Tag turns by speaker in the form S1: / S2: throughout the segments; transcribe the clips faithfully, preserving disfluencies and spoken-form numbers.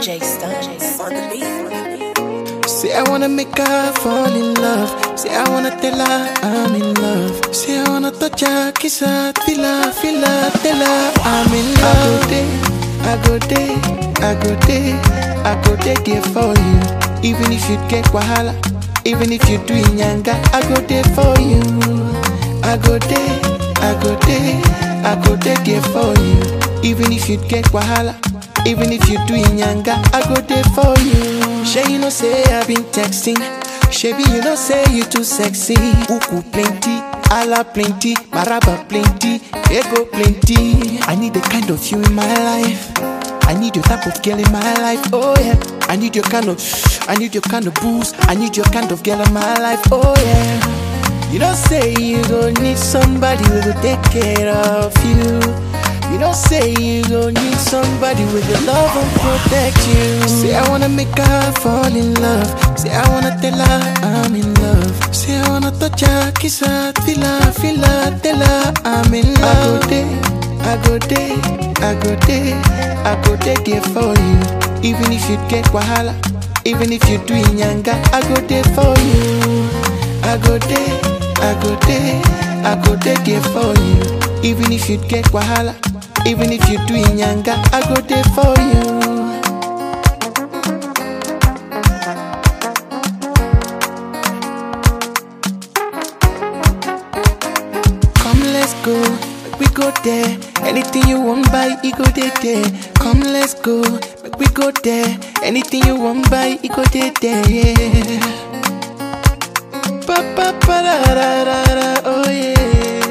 S1: J Stuns on the beat.
S2: Say I wanna make her fall in love. Say I wanna tell her I'm in love. Say I wanna touch her, kiss her, feel her, feel her, tell her I'm in love. I go there, I go there, I go there, I go there, there for you. Even if you get wahala, even if you do nyanga, I go there for you. I go there, I go there, I go there, there for you. Even if you get wahala, even if you do nyanga, I go there for you. Shay, you know say I've been texting. Shabby, you know say you too sexy. Uku plenty, ala plenty, maraba plenty, ego plenty. I need the kind of you in my life. I need your type of girl in my life. Oh yeah. I need your kind of, I need your kind of boost. I need your kind of girl in my life. Oh yeah. You don't say you gon' need somebody who will take care of you. You don't say you gon' need somebody with your love and protect you. Say I wanna make her fall in love. Say I wanna tell her I'm in love. Say I wanna touch her, kiss her, feel her, feel her, tell her I'm in love. I go there, I go there, I go there, I go there, there for you. Even if you get wahala, even if you do nyanga, I go there for you. I go there, I go there, I go there, there for you. Even if you get wahala, even if you do nyanga, I go there for you. Come, let's go, make we go there. Anything you want buy, it go there, there. Come, let's go, make we go there. Anything you want buy, it go there, there, yeah. Pa pa pa ra ra ra ra, oh yeah.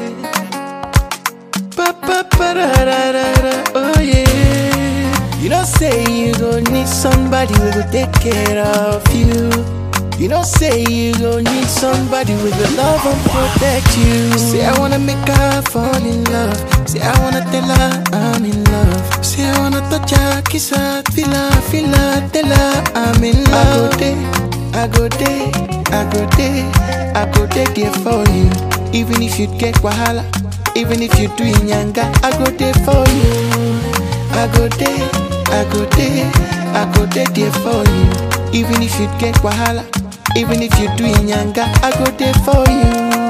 S2: Pa pa pa ra ra ra ra, oh yeah. You don't say you gon' need somebody who will take care of you. You don't say you gon' need somebody with your love and protect you. Say I wanna make her fall in love. Say I wanna tell her I'm in love. Say I wanna touch her, kiss her, feel her, feel her, tell her I'm in love. I go there, I go there, I go there, there for you. Even if you get wahala, even if you do nyanga, I go there for you. I go there, I go there, I go there, there for you. Even if you get wahala, even if you do nyanga, I go there for you.